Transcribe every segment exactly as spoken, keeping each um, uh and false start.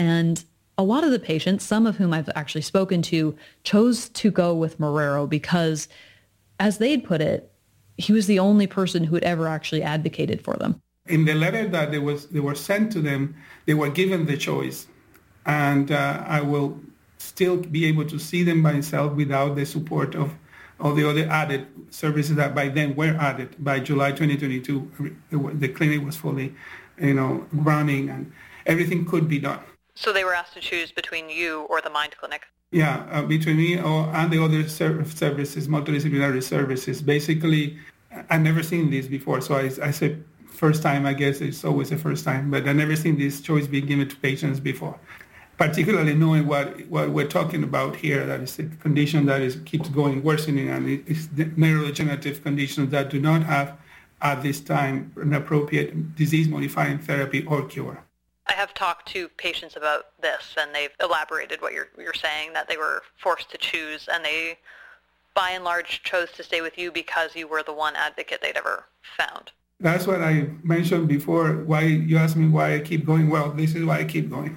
And a lot of the patients, some of whom I've actually spoken to, chose to go with Marrero because, as they'd put it, he was the only person who had ever actually advocated for them. In the letter that they, was, they were sent to them, they were given the choice. And uh, I will still be able to see them by myself without the support of all the other added services that by then were added. By July twenty twenty-two, the clinic was fully, you know, running and everything could be done. So they were asked to choose between you or the Mind Clinic? Yeah, uh, between me or, and the other ser- services, multidisciplinary services. Basically, I've never seen this before, so I, I said first time, I guess it's always the first time, but I've never seen this choice being given to patients before. Particularly knowing what, what we're talking about here, that is a condition that is keeps going worsening, and it's neurodegenerative conditions that do not have, at this time, an appropriate disease-modifying therapy or cure. I have talked to patients about this, and they've elaborated what you're, you're saying, that they were forced to choose, and they, by and large, chose to stay with you because you were the one advocate they'd ever found. That's what I mentioned before. Why you asked me why I keep going. Well, this is why I keep going.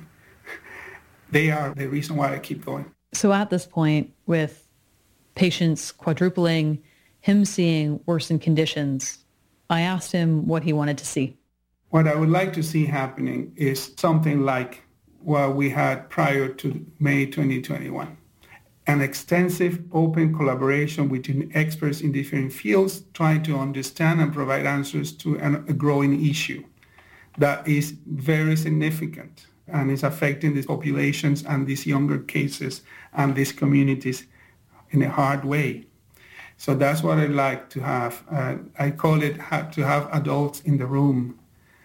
They are the reason why I keep going. So at this point, with patients quadrupling, him seeing worsened conditions, I asked him what he wanted to see. What I would like to see happening is something like what we had prior to May twenty twenty-one. An extensive open collaboration between experts in different fields trying to understand and provide answers to an, a growing issue that is very significant and is affecting these populations and these younger cases and these communities in a hard way. So that's what I'd like to have. Uh, I call it ha- to have adults in the room,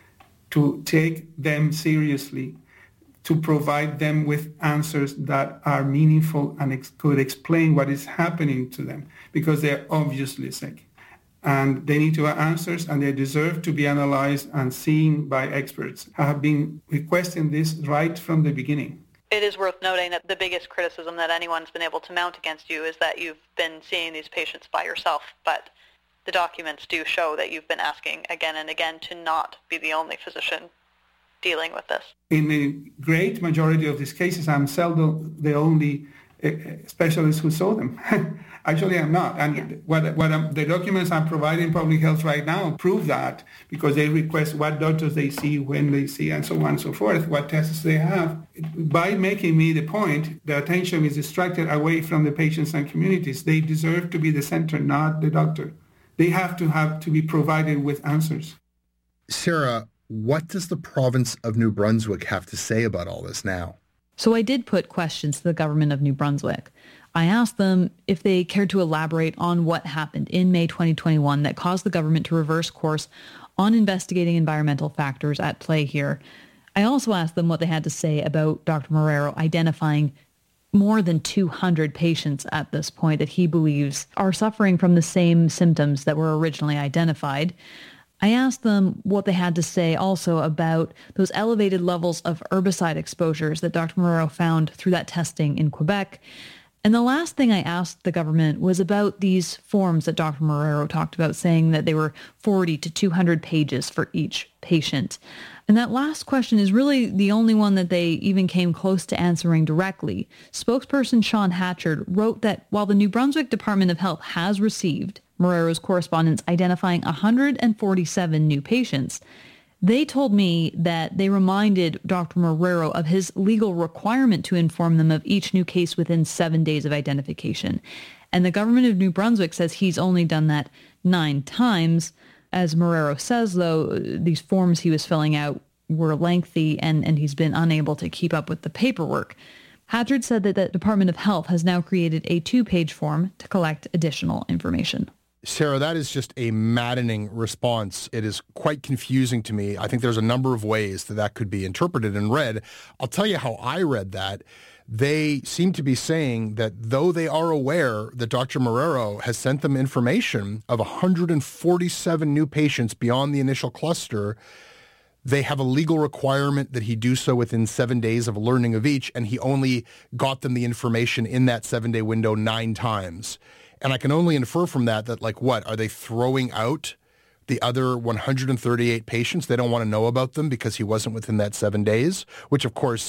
to take them seriously, to provide them with answers that are meaningful and ex- could explain what is happening to them, because they're obviously sick. And they need to have answers, and they deserve to be analyzed and seen by experts. I have been requesting this right from the beginning. It is worth noting that the biggest criticism that anyone's been able to mount against you is that you've been seeing these patients by yourself, but the documents do show that you've been asking again and again to not be the only physician dealing with this. In the great majority of these cases, I'm seldom the only uh, specialist who saw them. Actually, I'm not. And yeah. what, what I'm, the documents I'm providing public health right now prove that, because they request what doctors they see, when they see, and so on and so forth, what tests they have. By making me the point, the attention is distracted away from the patients and communities. They deserve to be the center, not the doctor. They have to have to be provided with answers. Sarah, what does the province of New Brunswick have to say about all this now? So I did put questions to the government of New Brunswick. I asked them if they cared to elaborate on what happened in May twenty twenty-one that caused the government to reverse course on investigating environmental factors at play here. I also asked them what they had to say about Doctor Marrero identifying more than two hundred patients at this point that he believes are suffering from the same symptoms that were originally identified. I asked them what they had to say also about those elevated levels of herbicide exposures that Doctor Marrero found through that testing in Quebec. And the last thing I asked the government was about these forms that Doctor Marrero talked about, saying that they were forty to two hundred pages for each patient. And that last question is really the only one that they even came close to answering directly. Spokesperson Sean Hatchard wrote that while the New Brunswick Department of Health has received Marrero's correspondence identifying one hundred forty-seven new patients, they told me that they reminded Doctor Marrero of his legal requirement to inform them of each new case within seven days of identification. And the government of New Brunswick says he's only done that nine times. As Marrero says, though, these forms he was filling out were lengthy and, and he's been unable to keep up with the paperwork. Hatchard said that the Department of Health has now created a two-page form to collect additional information. Sarah, that is just a maddening response. It is quite confusing to me. I think there's a number of ways that that could be interpreted and read. I'll tell you how I read that. They seem to be saying that though they are aware that Doctor Marrero has sent them information of one hundred forty-seven new patients beyond the initial cluster, they have a legal requirement that he do so within seven days of learning of each, and he only got them the information in that seven-day window nine times. And I can only infer from that that, like, what, are they throwing out the other one hundred thirty-eight patients? They don't want to know about them because he wasn't within that seven days, which, of course,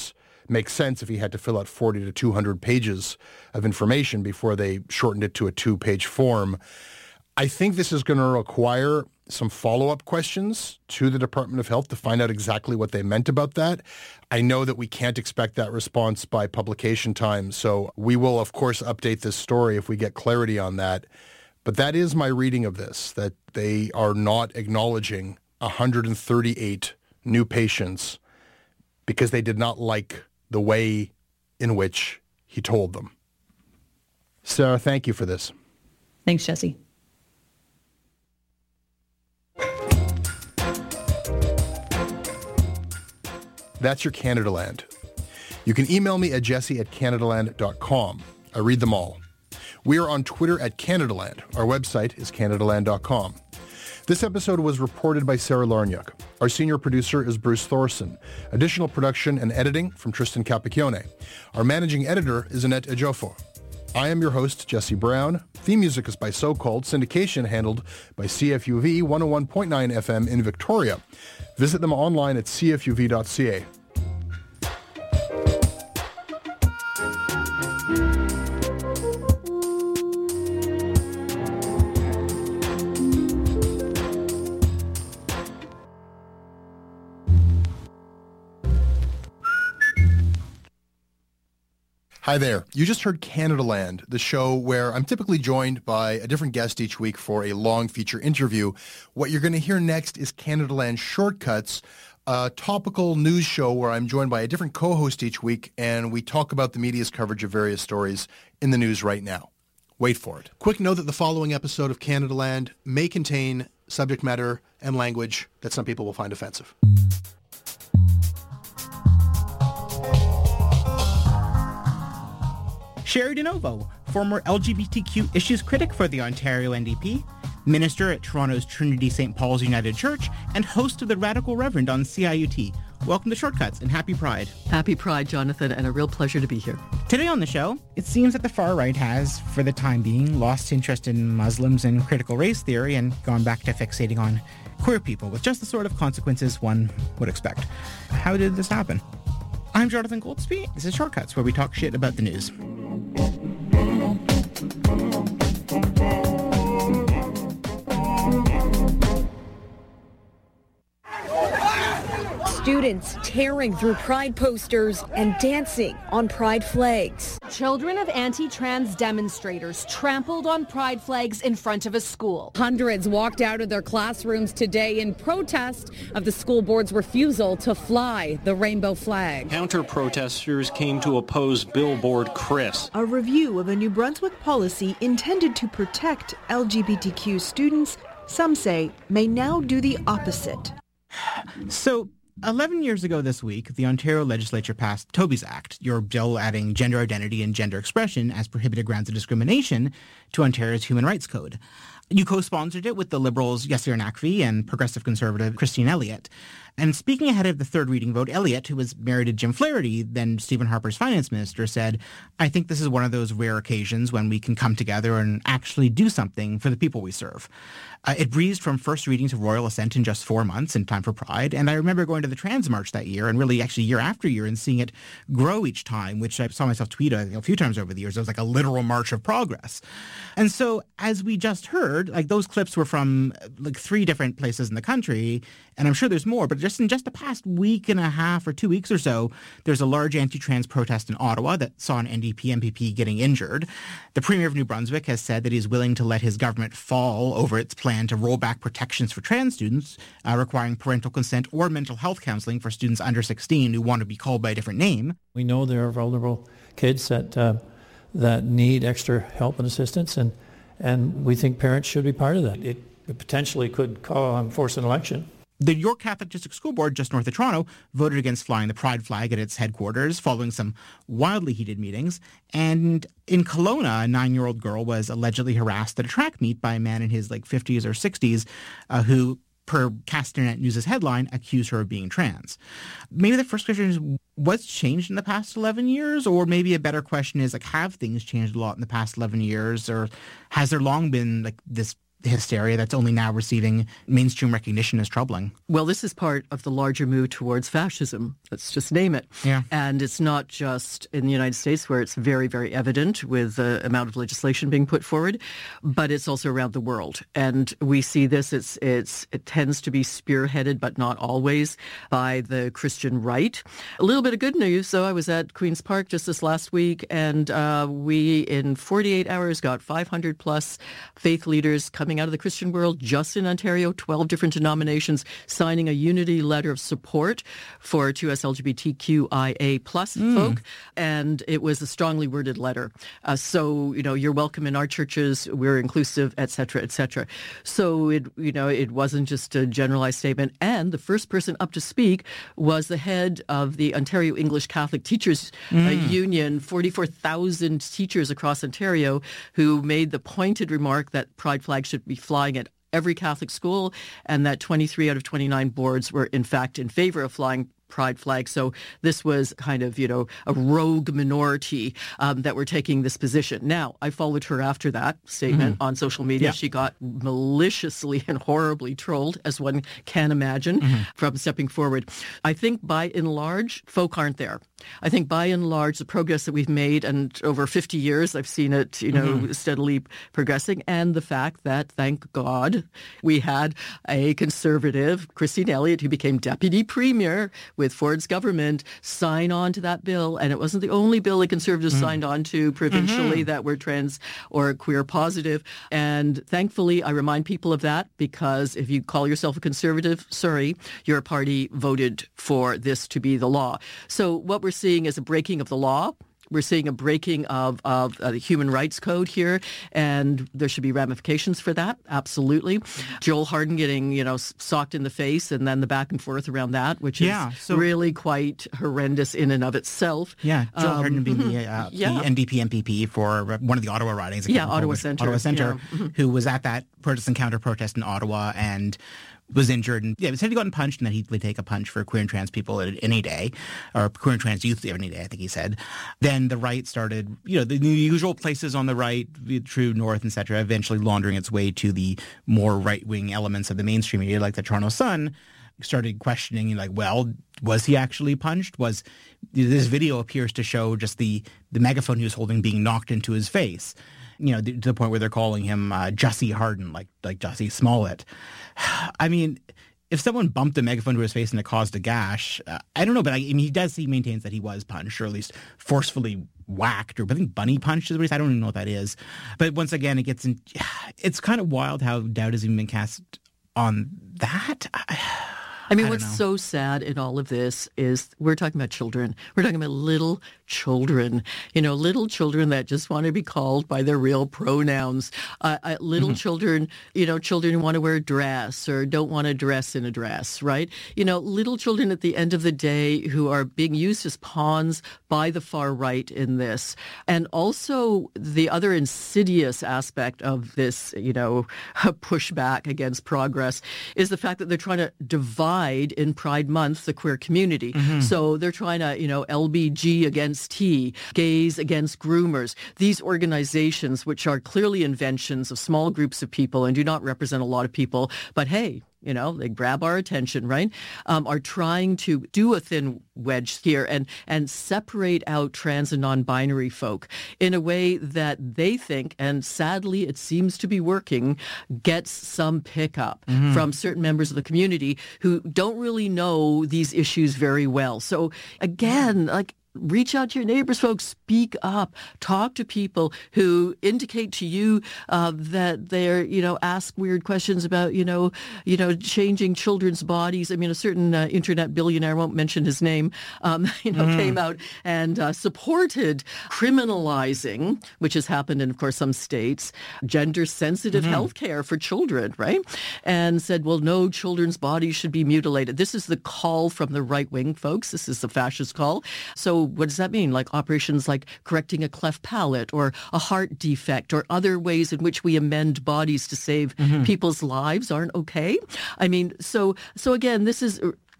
makes sense if he had to fill out forty to two hundred pages of information before they shortened it to a two-page form. I think this is going to require some follow-up questions to the Department of Health to find out exactly what they meant about that. I know that we can't expect that response by publication time, so we will, of course, update this story if we get clarity on that. But that is my reading of this, that they are not acknowledging one hundred thirty-eight new patients because they did not like the way in which he told them. Sarah, thank you for this. Thanks, Jesse. That's your Canadaland. You can email me at jesse at canadaland dot com. I read them all. We are on Twitter at Canadaland. Our website is canadaland dot com. This episode was reported by Sarah Larniuk. Our senior producer is Bruce Thorson. Additional production and editing from Tristan Capacchione. Our managing editor is Annette Ejiofor. I am your host, Jesse Brown. Theme music is by So Called. Syndication handled by C F U V one oh one point nine F M in Victoria. Visit them online at c f u v dot c a. Hi there. You just heard Canadaland, the show where I'm typically joined by a different guest each week for a long feature interview. What you're going to hear next is Canadaland Shortcuts, a topical news show where I'm joined by a different co-host each week, and we talk about the media's coverage of various stories in the news right now. Wait for it. Quick note that the following episode of Canadaland may contain subject matter and language that some people will find offensive. Sherry DeNovo, former L G B T Q issues critic for the Ontario N D P, minister at Toronto's Trinity Saint Paul's United Church, and host of The Radical Reverend on C I U T. Welcome to Shortcuts and happy Pride. Happy Pride, Jonathan, and a real pleasure to be here. Today on the show, it seems that the far right has, for the time being, lost interest in Muslims and critical race theory and gone back to fixating on queer people with just the sort of consequences one would expect. How did this happen? I'm Jonathan Goldsby. This is Shortcuts, where we talk shit about the news. Students tearing through pride posters and dancing on pride flags. Children of anti-trans demonstrators trampled on pride flags in front of a school. Hundreds walked out of their classrooms today in protest of the school board's refusal to fly the rainbow flag. Counter-protesters came to oppose Billboard Chris. A review of a New Brunswick policy intended to protect L G B T Q students, some say, may now do the opposite. So, eleven years ago this week, the Ontario legislature passed Toby's Act, your bill adding gender identity and gender expression as prohibited grounds of discrimination to Ontario's Human Rights Code. You co-sponsored it with the Liberals Yasir Naqvi and Progressive Conservative Christine Elliott. And speaking ahead of the third reading vote, Elliott, who was married to Jim Flaherty, then Stephen Harper's finance minister, said, "I think this is one of those rare occasions when we can come together and actually do something for the people we serve." Uh, it breezed from first reading to royal assent in just four months in time for Pride. And I remember going to the Trans March that year, and really actually year after year, and seeing it grow each time, which I saw myself tweet a, a few times over the years. It was like a literal march of progress. And so, as we just heard, like those clips were from like three different places in the country, and I'm sure there's more, but just in just the past week and a half or two weeks or so, there's a large anti-trans protest in Ottawa that saw an N D P M P P getting injured. The Premier of New Brunswick has said that he's willing to let his government fall over its plan to roll back protections for trans students, uh, requiring parental consent or mental health counseling for students under sixteen who want to be called by a different name. We know there are vulnerable kids that uh, that need extra help and assistance, and and we think parents should be part of that. It potentially could call, um, force an election. The York Catholic District School Board, just north of Toronto, voted against flying the Pride flag at its headquarters following some wildly heated meetings. And in Kelowna, a nine-year-old girl was allegedly harassed at a track meet by a man in his like fifties or sixties uh, who, per Castanet News' headline, accused her of being trans. Maybe the first question is, what's changed in the past eleven years? Or maybe a better question is, like, have things changed a lot in the past eleven years? Or has there long been like this hysteria that's only now receiving mainstream recognition is troubling. Well, this is part of the larger move towards fascism. Let's just name it. Yeah. And it's not just in the United States where it's very, very evident with the amount of legislation being put forward, but it's also around the world. And we see this, it's, it's, it tends to be spearheaded, but not always, by the Christian right. A little bit of good news, though. I was at Queen's Park just this last week, and uh, we, in forty-eight hours, got five hundred plus faith leaders coming out of the Christian world just in Ontario, twelve different denominations, signing a unity letter of support for two S L G B T Q I A plus mm. folk. And it was a strongly worded letter. Uh, so, you know, you're welcome in our churches, we're inclusive, et cetera, et cetera. So, it, you know, it wasn't just a generalized statement. And the first person up to speak was the head of the Ontario English Catholic Teachers mm. uh, Union, forty-four thousand teachers across Ontario, who made the pointed remark that pride flags should be flying at every Catholic school, and that twenty-three out of twenty-nine boards were in fact in favor of flying pride flag. So this was kind of, you know, a rogue minority um, that were taking this position. Now, I followed her after that statement mm-hmm. on social media. Yeah. She got maliciously and horribly trolled, as one can imagine, mm-hmm. from stepping forward. I think by and large, folk aren't there. I think by and large, the progress that we've made, and over fifty years, I've seen it, you know, mm-hmm. steadily progressing, and the fact that, thank God, we had a conservative, Christine Elliott, who became deputy premier with Ford's government, sign on to that bill. And it wasn't the only bill that Conservatives mm-hmm. signed on to provincially mm-hmm. that were trans or queer positive. And thankfully, I remind people of that, because if you call yourself a Conservative, sorry, your party voted for this to be the law. So what we're seeing is a breaking of the law. We're seeing a breaking of, of uh, the Human Rights Code here, and there should be ramifications for that, absolutely. Joel Harden getting, you know, socked in the face, and then the back and forth around that, which is yeah, so, really quite horrendous in and of itself. Yeah, Joel um, Harden being mm-hmm. the, uh, yeah. the N D P M P P for one of the Ottawa ridings. Yeah, Ottawa Centre. Ottawa Centre, yeah. mm-hmm. who was at that protest and counter protest in Ottawa and was injured, and yeah, said he'd gotten punched, and that he would take a punch for queer and trans people any day, or queer and trans youth any day, I think he said. Then the right started, you know, the, the usual places on the right, True North, et cetera, eventually laundering its way to the more right-wing elements of the mainstream media, like the Toronto Sun, started questioning, like, well, was he actually punched? Was this video appears to show just the, the megaphone he was holding being knocked into his face, you know, to the point where they're calling him uh, Jussie Harden, like like Jussie Smollett. I mean, if someone bumped a megaphone to his face and it caused a gash, uh, I don't know, but I, I mean, he does, he maintains that he was punched, or at least forcefully whacked, or I think bunny punched is what he said. I don't even know what that is. But once again, it gets in, it's kind of wild how doubt has even been cast on that. I mean, I what's know. so sad in all of this is we're talking about children. We're talking about little children, you know, little children that just want to be called by their real pronouns. Uh, uh, little mm-hmm. children, you know, children who want to wear a dress or don't want to dress in a dress, right? You know, little children at the end of the day who are being used as pawns by the far right in this. And also the other insidious aspect of this, you know, pushback against progress is the fact that they're trying to divide in Pride Month the queer community. Mm-hmm. So they're trying to, you know, L B G against T, gays against groomers. These organizations, which are clearly inventions of small groups of people and do not represent a lot of people, but hey, you know, they grab our attention, right, um, are trying to do a thin wedge here and, and separate out trans and non-binary folk in a way that they think, and sadly it seems to be working, gets some pickup mm-hmm. from certain members of the community who don't really know these issues very well. So again, like, reach out to your neighbors, folks. Speak up. Talk to people who indicate to you uh, that they're, you know, ask weird questions about, you know, you know, changing children's bodies. I mean, a certain uh, internet billionaire, I won't mention his name, um, you know, mm. came out and uh, supported criminalizing, which has happened in, of course, some states, gender-sensitive mm-hmm. health care for children, right? And said, well, no, children's bodies should be mutilated. This is the call from the right wing, folks. This is the fascist call. So what does that mean? Like operations like correcting a cleft palate or a heart defect or other ways in which we amend bodies to save mm-hmm. people's lives aren't okay? I mean, so so again, this is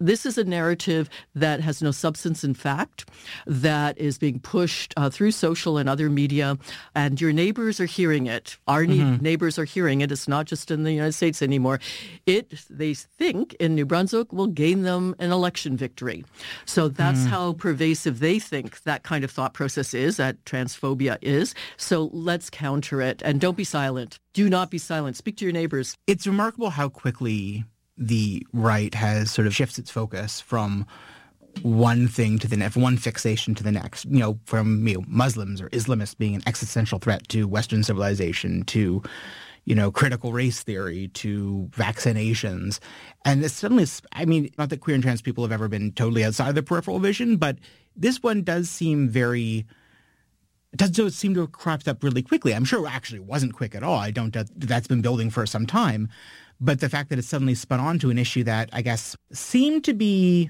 This is a narrative that has no substance in fact, that is being pushed uh, through social and other media, and your neighbors are hearing it. Our mm-hmm. neighbors are hearing it. It's not just in the United States anymore. It, they think, in New Brunswick will gain them an election victory. So that's mm. how pervasive they think that kind of thought process is, that transphobia is. So let's counter it, and don't be silent. Do not be silent. Speak to your neighbors. It's remarkable how quickly the right has sort of shifts its focus from one thing to the next, one fixation to the next, you know, from you know, Muslims or Islamists being an existential threat to Western civilization, to, you know, critical race theory, to vaccinations. And it's suddenly, I mean, not that queer and trans people have ever been totally outside of the peripheral vision, but this one does seem very... It does seem to have cropped up really quickly. I'm sure it actually wasn't quick at all. I don't doubt that's been building for some time. But the fact that it's suddenly spun on to an issue that I guess seemed to be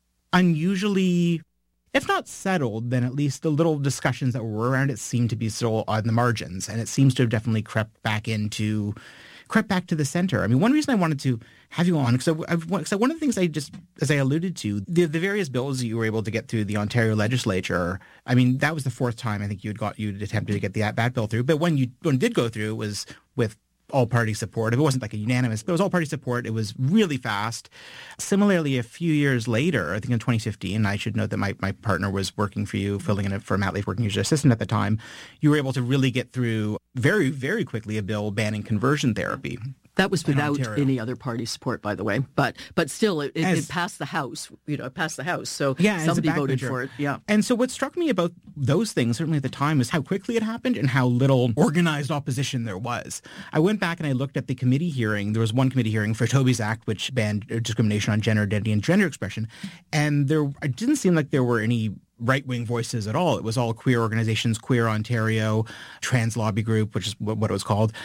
unusually, if not settled, then at least the little discussions that were around it seemed to be still on the margins. And it seems to have definitely crept back into, crept back to the center. I mean, one reason I wanted to have you on, because I, I, one of the things I just, as I alluded to, the, the various bills that you were able to get through the Ontario legislature, I mean, that was the fourth time I think you had got, you'd attempted to get the, that bill through. But when you when it did go through, it was with all-party support. It wasn't like a unanimous, but it was all-party support. It was really fast. Similarly, a few years later, I think in twenty fifteen, I should note that my, my partner was working for you, filling in for Matt Leaf, working as your assistant at the time. You were able to really get through very, very quickly a bill banning conversion therapy. That was without any other party support, by the way. But but still, it, it, as, it passed the House. You know, it passed the House. So yeah, somebody voted for it. Yeah. And so what struck me about those things, certainly at the time, is how quickly it happened and how little organized opposition there was. I went back and I looked at the committee hearing. There was one committee hearing for Toby's Act, which banned discrimination on gender identity and gender expression. And there it didn't seem like there were any right-wing voices at all. It was all queer organizations, Queer Ontario, Trans Lobby Group, which is what it was called.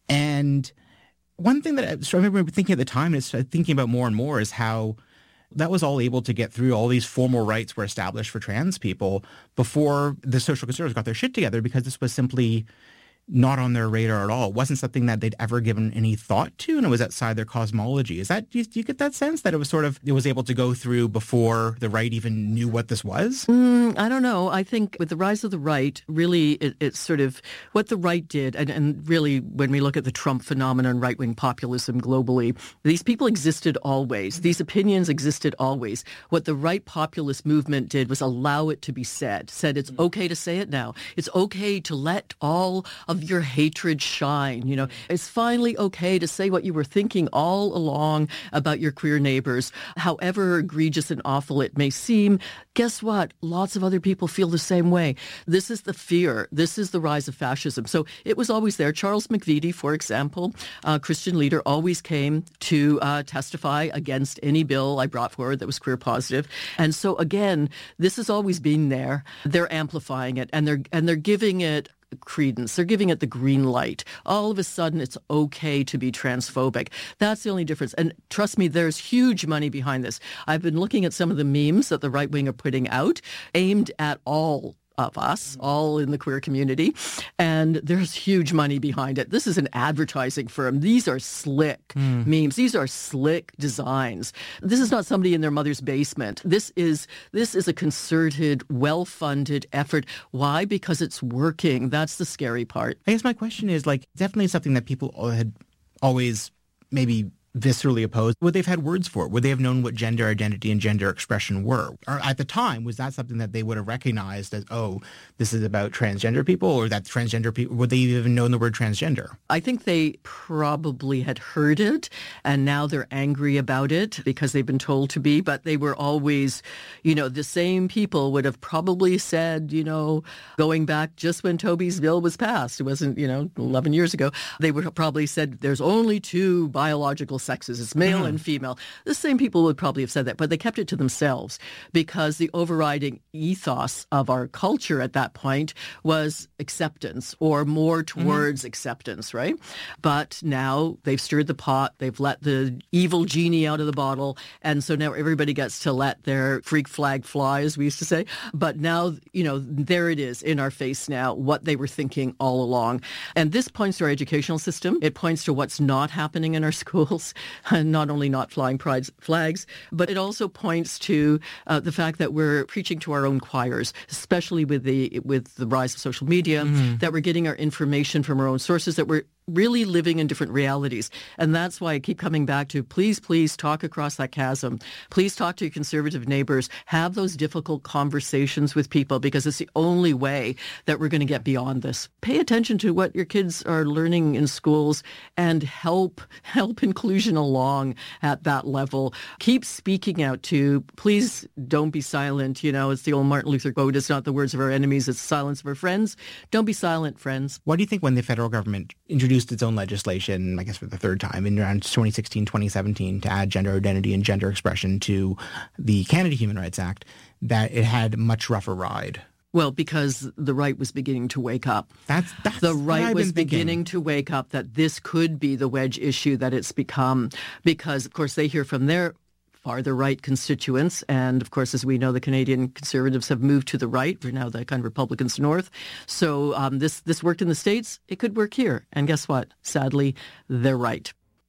And one thing that I remember thinking at the time, and it's thinking about more and more, is how that was all able to get through. All these formal rights were established for trans people before the social conservatives got their shit together, because this was simply not on their radar at all. It wasn't something that they'd ever given any thought to, and it was outside their cosmology. Is that, do you, do you get that sense that it was sort of, it was able to go through before the right even knew what this was? Mm, I don't know. I think with the rise of the right, really it, it's sort of what the right did, and, and really when we look at the Trump phenomenon, right-wing populism globally, these people existed always. These opinions existed always. What the right populist movement did was allow it to be said, said it's okay to say it now. It's okay to let all of your hatred shine. You know, it's finally okay to say what you were thinking all along about your queer neighbors. However egregious and awful it may seem, guess what? Lots of other people feel the same way. This is the fear. This is the rise of fascism. So it was always there. Charles McVety, for example, a Christian leader, always came to uh, testify against any bill I brought forward that was queer positive. And so again, this has always been there. They're amplifying it, and they're and they're giving it credence. They're giving it the green light. All of a sudden, it's okay to be transphobic. That's the only difference. And trust me, there's huge money behind this. I've been looking at some of the memes that the right wing are putting out, aimed at all of us, all in the queer community, and there's huge money behind it. This is an advertising firm. These are slick mm. memes. These are slick designs. This is not somebody in their mother's basement. This is this is a concerted, well-funded effort. Why? Because it's working. That's the scary part. I guess my question is, like, definitely something that people had always maybe viscerally opposed. Would they have had words for it? Would they have known what gender identity and gender expression were? Or at the time, was that something that they would have recognized as, oh, this is about transgender people, or that transgender people, would they even known the word transgender? I think they probably had heard it, and now they're angry about it because they've been told to be, but they were always, you know, the same people would have probably said, you know, going back just when Toby's bill was passed, it wasn't, you know, eleven years ago, they would have probably said there's only two biological sexes, it's male mm. and female. The same people would probably have said that, but they kept it to themselves because the overriding ethos of our culture at that point was acceptance, or more towards mm. acceptance, right? But now they've stirred the pot, they've let the evil genie out of the bottle, and so now everybody gets to let their freak flag fly, as we used to say. But now, you know, there it is in our face now, what they were thinking all along. And this points to our educational system. It points to what's not happening in our schools. not only not flying pride flags, but it also points to uh, the fact that we're preaching to our own choirs, especially with the with the rise of social media, mm-hmm. that we're getting our information from our own sources, that we're really living in different realities. And that's why I keep coming back to please, please talk across that chasm. Please talk to your conservative neighbors. Have those difficult conversations with people, because it's the only way that we're going to get beyond this. Pay attention to what your kids are learning in schools and help help inclusion along at that level. Keep speaking out to, please don't be silent. You know, it's the old Martin Luther quote, it's not the words of our enemies, it's the silence of our friends. Don't be silent, friends. What do you think when the federal government introduced its own legislation, I guess for the third time, in around twenty sixteen, twenty seventeen, to add gender identity and gender expression to the Canada Human Rights Act, that it had a much rougher ride? Well, because the right was beginning to wake up. That's, that's the right was beginning thinking. to wake up that this could be the wedge issue that it's become. Because, of course, they hear from their farther right constituents. And of course, as we know, the Canadian Conservatives have moved to the right. We're now the kind of Republicans north. So um, this, this worked in the States. It could work here. And guess what? Sadly, they're right.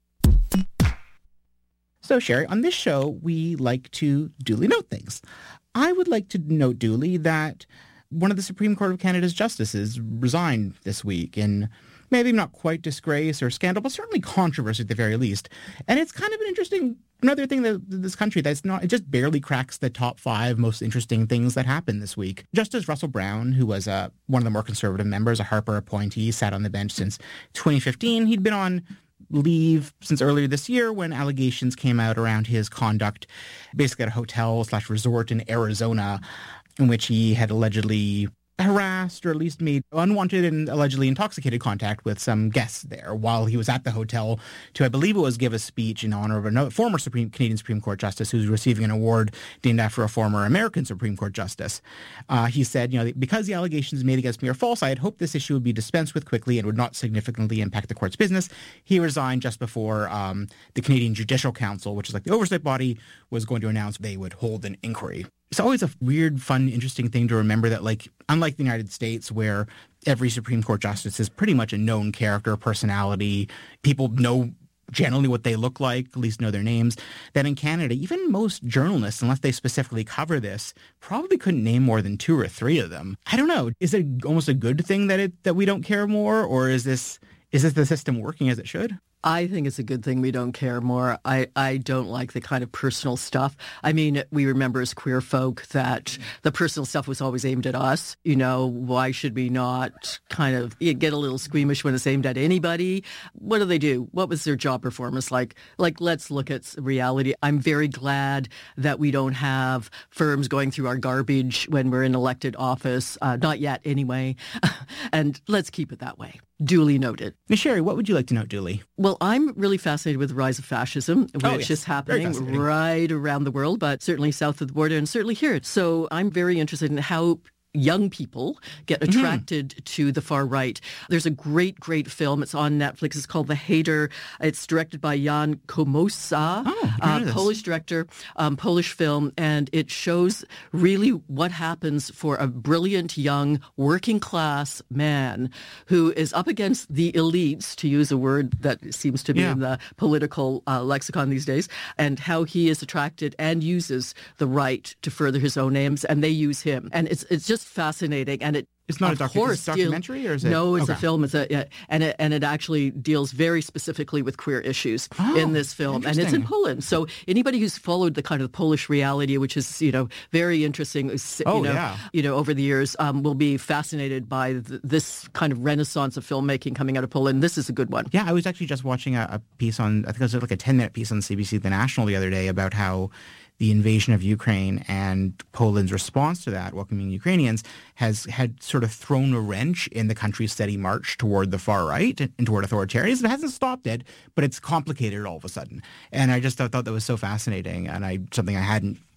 So, Sherry, on this show, we like to duly note things. I would like to note duly that one of the Supreme Court of Canada's justices resigned this week in maybe not quite disgrace or scandal, but certainly controversy at the very least. And it's kind of an interesting, another thing that this country that's not, it just barely cracks the top five most interesting things that happened this week. Justice Russell Brown, who was uh, one of the more conservative members, a Harper appointee, sat on the bench since twenty fifteen. He'd been on leave since earlier this year when allegations came out around his conduct, basically at a hotel slash resort in Arizona, in which he had allegedly harassed or at least made unwanted and allegedly intoxicated contact with some guests there while he was at the hotel to, I believe it was, give a speech in honor of a former Supreme Canadian Supreme Court justice who's receiving an award named after a former American Supreme Court justice. Uh, he said, you know, because the allegations made against me are false, I had hoped this issue would be dispensed with quickly and would not significantly impact the court's business. He resigned just before um, the Canadian Judicial Council, which is like the oversight body, was going to announce they would hold an inquiry. It's always a weird, fun, interesting thing to remember that, like, unlike the United States, where every Supreme Court justice is pretty much a known character, personality, people know generally what they look like, at least know their names, that in Canada, even most journalists, unless they specifically cover this, probably couldn't name more than two or three of them. I don't know. Is it almost a good thing that it that we don't care more, or is this is this the system working as it should? I think it's a good thing we don't care more. I, I don't like the kind of personal stuff. I mean, we remember as queer folk that the personal stuff was always aimed at us. You know, why should we not kind of get a little squeamish when it's aimed at anybody? What do they do? What was their job performance like? Like, let's look at reality. I'm very glad that we don't have firms going through our garbage when we're in elected office. Uh, not yet, anyway. And let's keep it that way. Duly noted. Now, Sherry, what would you like to note duly? Well, I'm really fascinated with the rise of fascism, which oh, yes. is happening right around the world, but certainly south of the border and certainly here. So I'm very interested in how young people get attracted mm-hmm. to the far right. There's a great, great film. It's on Netflix. It's called The Hater. It's directed by Jan Komosa, oh, uh, Polish director, um, Polish film, and it shows really what happens for a brilliant young working class man who is up against the elites, to use a word that seems to be yeah. in the political uh, lexicon these days, and how he is attracted and uses the right to further his own aims, and they use him. And it's it's just fascinating, and it it's not a docu- course, it's documentary, deal, or is it? No, it's okay. a film. It's a yeah, and it and it actually deals very specifically with queer issues oh, in this film, and it's in Poland. So anybody who's followed the kind of Polish reality, which is you know very interesting, you oh, know, yeah. you know over the years, um, will be fascinated by th- this kind of renaissance of filmmaking coming out of Poland. This is a good one. Yeah, I was actually just watching a, a piece on, I think it was like a ten minute piece on C B C The National the other day about how the invasion of Ukraine and Poland's response to that, welcoming Ukrainians, has had sort of thrown a wrench in the country's steady march toward the far right and toward authoritarianism. It hasn't stopped it, but it's complicated all of a sudden. And I just thought, thought that was so fascinating, and I something I hadn't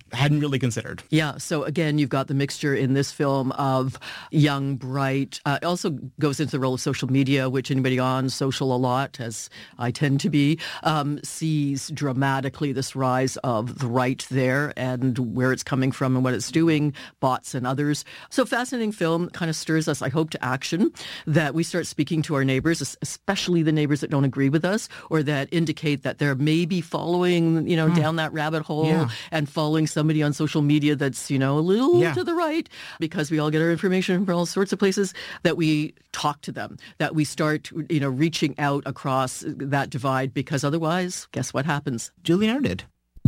hadn't really considered. Yeah, so again, you've got the mixture in this film of young, bright. Uh, it also goes into the role of social media, which anybody on social a lot, as I tend to be, um, sees dramatically this rise of the right there and where it's coming from and what it's doing, bots and others. So fascinating film, kind of stirs us, I hope, to action, that we start speaking to our neighbors, especially the neighbors that don't agree with us or that indicate that they're maybe following, you know, mm. down that rabbit hole yeah. and following somebody on social media that's, you know, a little yeah. to the right, because we all get our information from all sorts of places, that we talk to them, that we start, you know, reaching out across that divide, because otherwise, guess what happens? Duly noted.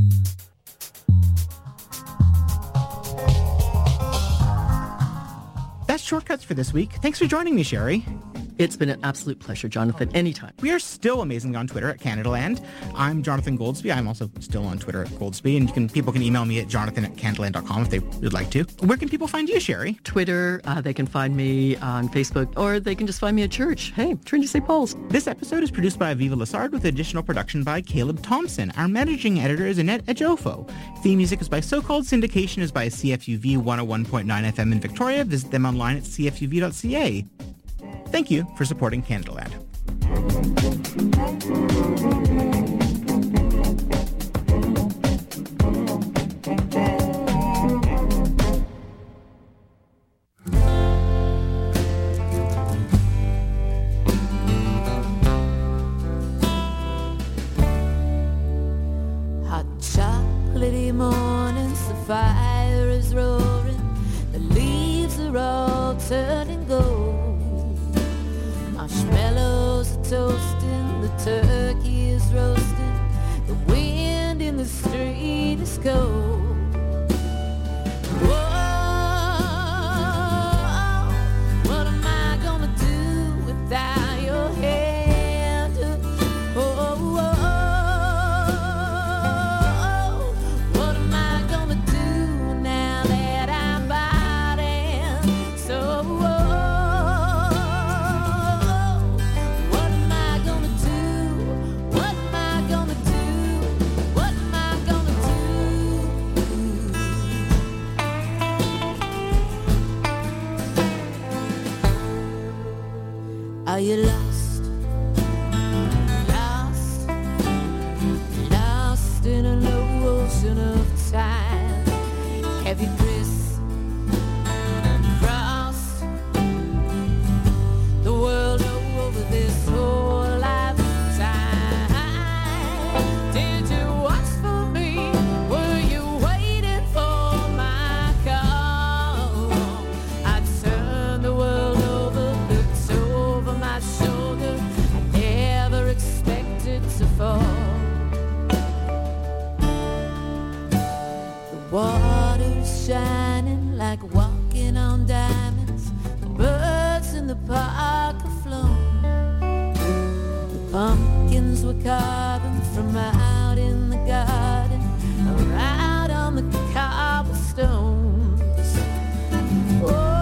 That's Shortcuts for this week. Thanks for joining me, Sherry. It's been an absolute pleasure, Jonathan. Anytime. We are still amazing on Twitter at Canadaland. I'm Jonathan Goldsby. I'm also still on Twitter at Goldsby. And you can people can email me at jonathan at canadaland dot com if they would like to. Where can people find you, Sherry? Twitter. Uh, they can find me on Facebook, or they can just find me at church. Hey, Trinity Saint Paul's. This episode is produced by Aviva Lassard with additional production by Caleb Thompson. Our managing editor is Annette Ejofo. Theme music is by So-Called. Syndication is by C F U V one oh one point nine F M in Victoria. Visit them online at c f u v dot c a. Thank you for supporting Canadaland. Hot chocolatey mornings, the fire is roaring, the leaves are all turning gold. Marshmallows are toasting, the turkey is roasting, the wind in the street is cold. Whoa, what am I gonna do without your hand? Oh, oh, oh, what am I gonna do now that I'm biting so oh, are you lost? Lost? Lost in an ocean of time. Have you crisscrossed the world over this whole lifetime? Did you watch for me? Were you waiting for my call? I turned the world over, looked over my shoulder. I never expected to fall. The water is shining like walking on diamonds. The birds in the park are flown. The pumpkins were carving from out in the garden, or out on the cobblestones. Oh,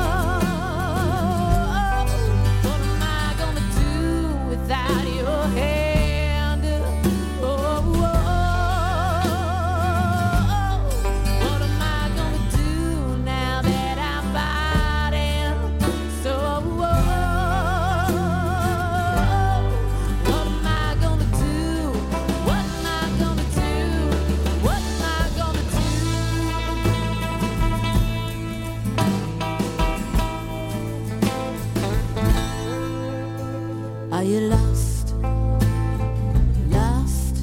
without your hand, oh, oh, oh, what am I gonna do now that I'm biting so oh, what am I gonna do? What am I gonna do? What am I gonna do? Are you lost? Lost?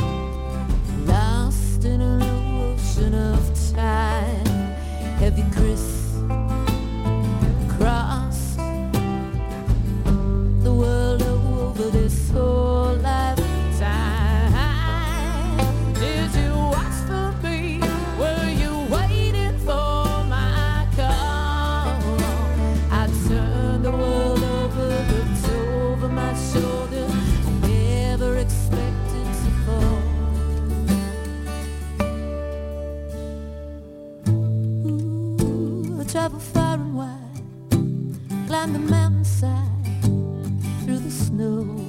Lost in an ocean of time? Have you crisscrossed the world over this whole lifetime? Did you watch for me? Were you waiting for my call? I turned the world over, looked over my shoulder. I never expected to fall. Ooh, I travel far and wide, climb the mountainside, through the snow.